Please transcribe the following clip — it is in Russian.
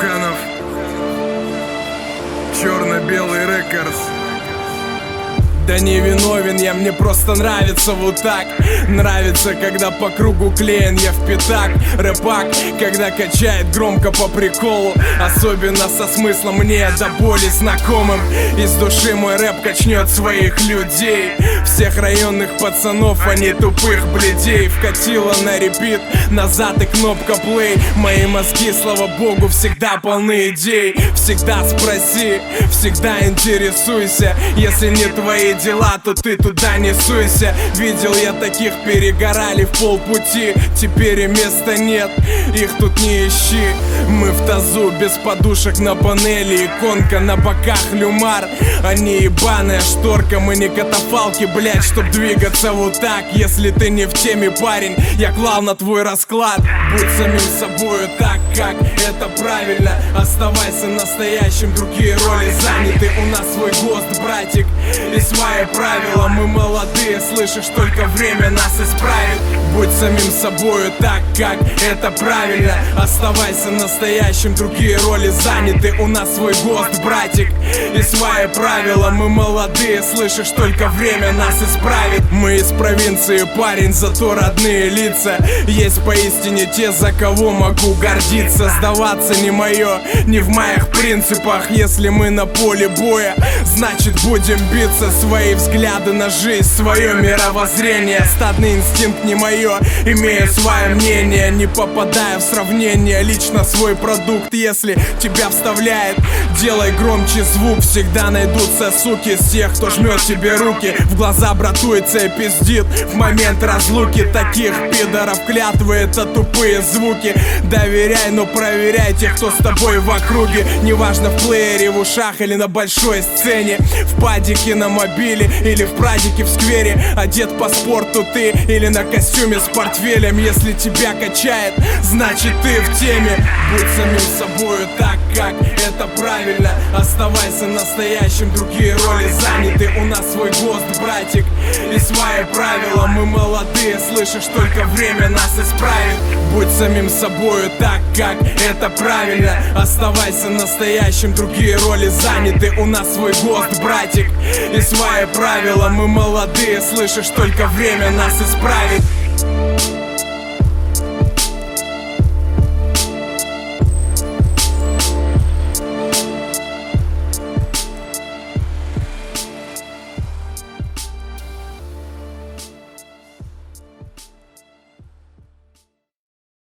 Буханов, Черно-белый рекордс. Да не виновен я, мне просто нравится вот так. Нравится, когда по кругу клеен я в пятак. Рэпак, когда качает громко по приколу. Особенно со смыслом мне до боли знакомым. Из души мой рэп качнет своих людей. Всех районных пацанов, а не тупых блядей. Вкатила на репит, назад и кнопка плей. Мои мозги, слава богу, всегда полны идей. Всегда спроси, всегда интересуйся. Если не твои дела, то ты туда не суйся. Видел я таких, перегорали в полпути. Теперь и места нет, их тут не ищи. Мы в тазу, без подушек на панели. Иконка на боках, люмар, а не ебаная шторка. Мы не катафалки, блять, чтоб двигаться вот так. Если ты не в теме, парень, я клал на твой расклад. Будь самим собою так, как это правильно. Оставайся настоящим, другие роли заняты. У нас свой ГОСТ, братик, и свои правила. Мы молодые, слышишь, только время нас исправит. Будь самим собою так, как это правильно. Оставайся настоящим, другие роли заняты. У нас свой ГОСТ, братик, и свои правила. Мы молодые, слышишь, только время нас исправит. Мы из провинции, парень, зато родные лица. Есть поистине те, за кого могу гордиться. Сдаваться не мое, не в моих принципах. Если мы на поле боя, значит будем биться. Свои взгляды на жизнь, свое мировоззрение. Стадный инстинкт не мое, имею свое мнение. Не попадая в сравнение, лично свой продукт. Если тебя вставляет, делай громче звук. Всегда найдутся суки из тех, кто жмет тебе руки в глаза, братуется и пиздит в момент разлуки. Таких пидоров клятвы — это тупые звуки. Доверяй, но проверяй тех, кто с тобой в округе. Неважно, в плеере, в ушах или на большой сцене, в падике на мобиле или в прадике в сквере. Одет по спорту ты или на костюме с портфелем. Если тебя качает, значит ты в теме. Будь самим собою так, как это правильно. Оставайся настоящим, другие роли заняты. У нас свой ГОСТ, братик, и свои правила. Мы молодые, слышишь, только время нас исправит. Будь самим собою так, как это правильно. Оставайся настоящим, другие роли заняты. У нас свой ГОСТ, братик, и свои правила. Мы молодые, слышишь, только время нас исправит.